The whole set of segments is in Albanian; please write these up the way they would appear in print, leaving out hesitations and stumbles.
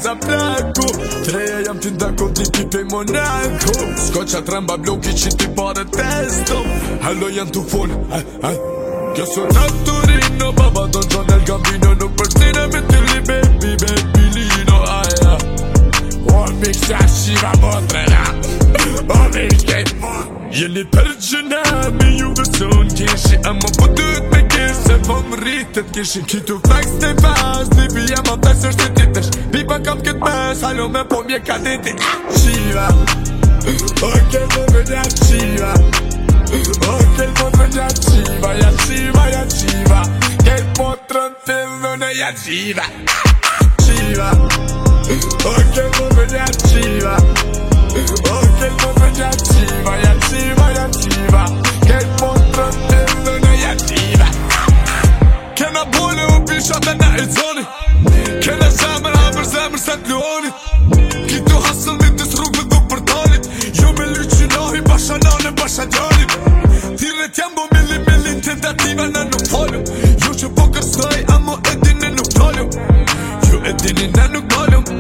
za plaku Treja jam ty ndako ti pipe Monaco S'ko qa tremba bloki që ti pare testo Hallo janë tu fol Kjo sot Torino Baba Don John El Gambino Nuk përstine me ty li baby baby lino O miksa shiva motrena O miksa Jeni për gjëna me ju beson Keshi ama po dyt me keshe Po më rritet keshin Kitu flex të pas Bibi ama pes është të titesh Biba kam këtë mes Halo me po mje ka diti Shiva Oke po me nja shiva Oke po me nja shiva Ja shiva Këtë po të rëntillu në ja shiva Shiva Oke po me nja shiva Oke po me nja shiva Ja shiva Këtë po të rëntillu në ja shiva Kena bole u pisha dhe na e zoni Kena zemër hamër zemër se t'luonit Kitu hasëll një dis rrugve dhuk për talit Jo me lyqinahi basha nane basha djalit Thiret jam bo milli tentativa në nuk falem Jo që po kërstaj amo edini nuk talem Jo edini në nuk talem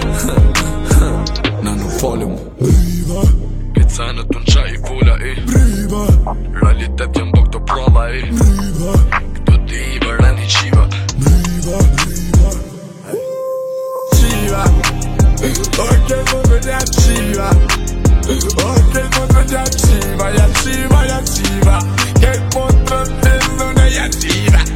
Në nuk falem Briva Këtë sanë të në qaj i fula i Briva Realitet jem bo këto prava i Briva Këto diva rani qiva Briva Qiva Oke po me nja qiva Oke po me nja qiva Ja shiva Këtë po të rëntillu në ja shiva